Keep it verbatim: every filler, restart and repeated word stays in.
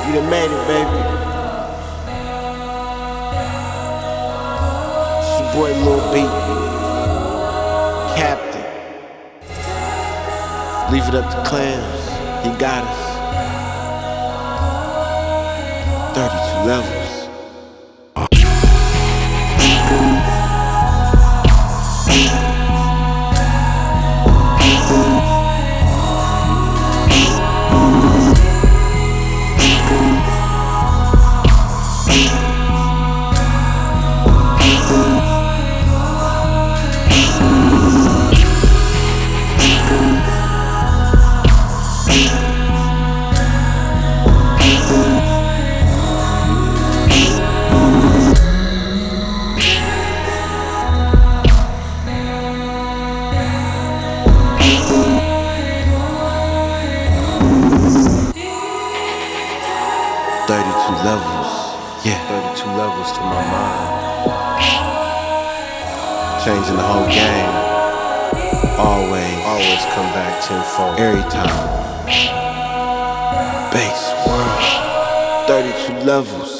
We done made it, baby. It's your boy Lil B, Captain. Leave it up to Clams. He got us. thirty-two levels. thirty-two levels, yeah, thirty-two levels to my mind. Changing the whole game. Always, always come back tenfold. Every time. Bass world, thirty-two levels.